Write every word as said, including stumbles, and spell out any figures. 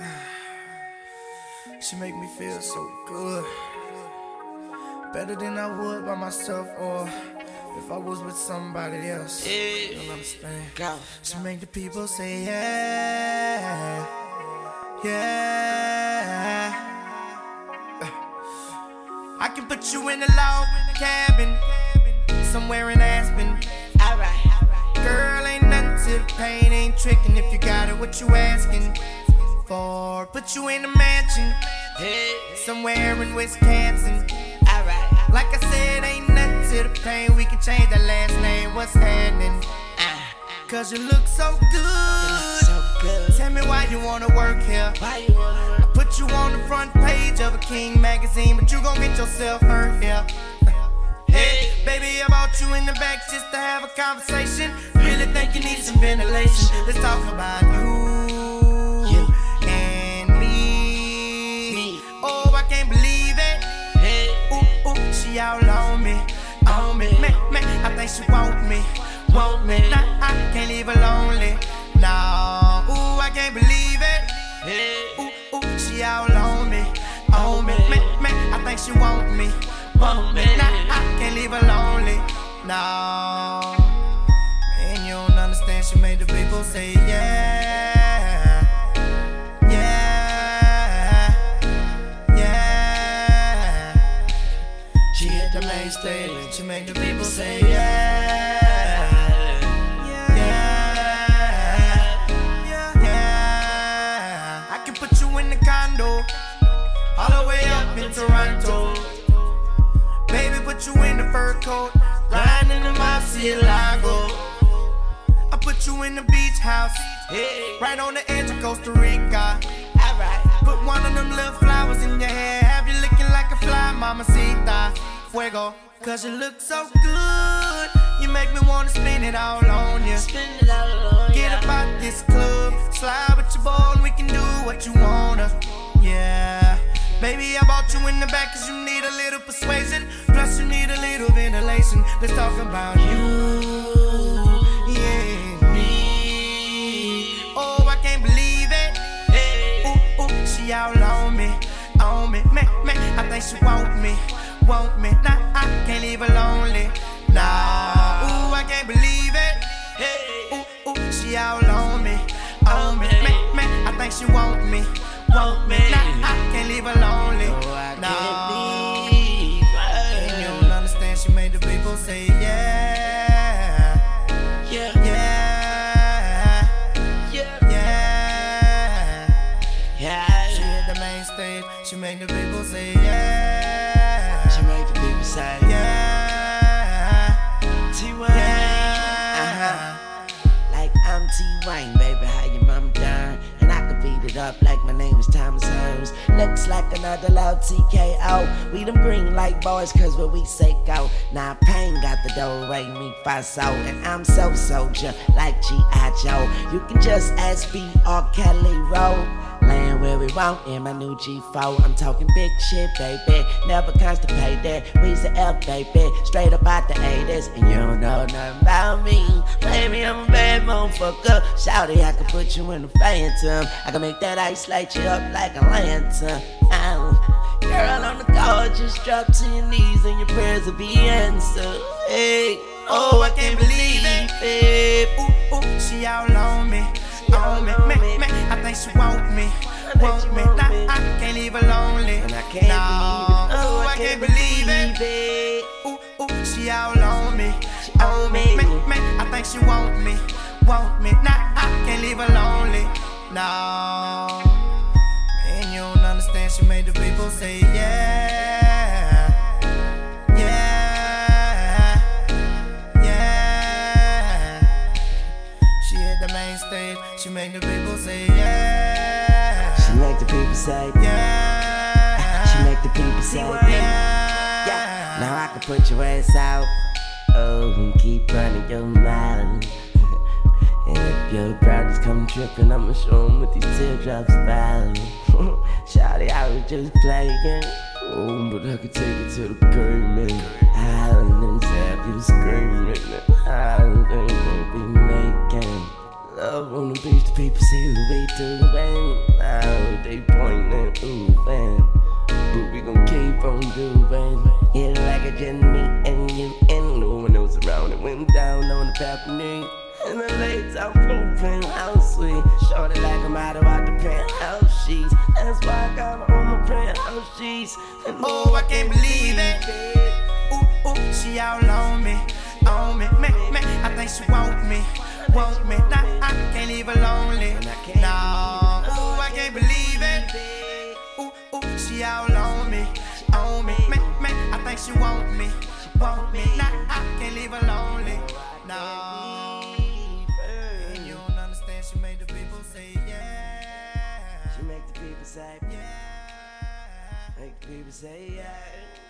She make me feel so good, better than I would by myself or if I was with somebody else. Yeah. You don't understand. Go. She make the people say yeah, yeah. I can put you in a log cabin somewhere in Aspen. Alright. Girl, ain't nothing to the pain, ain't tricking if you got it, what you asking for? Put you in a mansion Hey. somewhere in Wisconsin. Alright. Like I said, ain't nothing to the pain, we can change that last name, what's happening? Ah. Cause you look so good. So good. Tell me why you wanna work here. Why you wanna work? Put you on the front page of a King magazine, but you gon' get yourself hurt here. Hey, baby, I brought you in the back just to have a conversation. Really think you need some ventilation. Let's talk about you, You. and me. Me. Oh, I can't believe it. Hey. Ooh, ooh, she all on me, on me. Man, man, I think she want me, want me. Nah, I can't leave her lonely. Nah, ooh, I can't believe it. Hey. Ooh, ooh, she all on me, on me. Man, man, I think she want me, want me. Nah, I can't leave her lonely. No, man, you don't understand. She made the people say yeah, yeah, yeah. She hit the main stage. She made the people say yeah. All the way up in Toronto. Baby, put you in the fur coat, riding in the Murcielago. I put you in the beach house, Hey. right on the edge of Costa Rica. Alright. Put one of them little flowers in your hair, have you looking like a fly, mamacita. Fuego, cause you look so good. You make me wanna spin it all on you. Spend it all on Get ya. up out this club, slide with your ball, and we can do what you wanna. Yeah, baby, I brought you in the back cause you need a little persuasion. Plus you need a little ventilation. Let's talk about you, yeah, Me. oh, I can't believe it. Hey. Ooh, ooh, she all on me, on me. Man, man, I think she want me, want me. Nah, I can't leave her lonely. Nah, ooh, I can't believe it. Hey. Ooh, ooh, she all on me, on me. Man, man, I think she want me, want me. Nah, I can't leave her lonely. Oh, I No. can't leave And you don't understand, she made the people say yeah, Yeah. yeah, Yeah. yeah. She Yeah. hit the main stage, she made the people say yeah, She make the people say yeah, T-Wayne. yeah. Uh-huh. Like I'm T-Wayne, baby, how your mama done? And I could beat it up like my name is Thomas Holmes. Looks like another loud T K O. We them green light boys, cause where we say go. Now Pain got the dough, rate me Faso. And I'm so soldier, like G I Joe. You can just ask B R Kelly Rowe. Land where we want in my new G four. I'm talking big shit, baby. Never constipated. We's the F, baby. Straight up out the eighties. And you don't know nothing about me. Baby, I'm a bad motherfucker. Shouty, I can put you in a phantom. I can make that ice light you up like a lantern. Oh. Girl on the call, just drop to your knees and your prayers will be answered. Hey, oh, I can't believe it. Ooh, ooh, she all on me, on me. Man, man, I think she want me, want me. Nah, I can't leave her lonely. And I can't no, believe it. Ooh, I can't believe it. it. Ooh, ooh, she all on me, on me. Man, man, I think she want me, want me. Nah, I can't leave her lonely. No, man, you don't understand. She made the people say yeah, yeah, yeah. She hit the main stage. She made the people say yeah. She make the people say Yeah. She make the people say Yeah. Yeah. Now I can put your ass out. Oh, and keep running your mouth. And if your brothers come tripping, I'ma show 'em what these teardrops about. Shawty, I was just playing. Oh, but I could take it to the curb, man. Howling and have you screaming. Howling won't be making love on the beach. The people say, who we doing? Oh, they pointing, ooh, man. But we gon' keep on doing. Yeah, like it just me and you and no one else around. It went down on the balcony. And the lights out pooping, how sweet. Shorty like I'm out of out the penthouse sheets. That's why I got her on my penthouse sheets. And Oh, I can't believe it. Ooh, ooh, she all on me, on me, me, me. I think she want me, want me. Nah, I can't leave her lonely. No, ooh, I can't believe it. Ooh, ooh, she all on me, on me, me, me. I think she want me, want me. Nah, I can't leave her lonely. No, and you don't understand. She made the people say yeah. She make the people say Yeah. Make the people say yeah.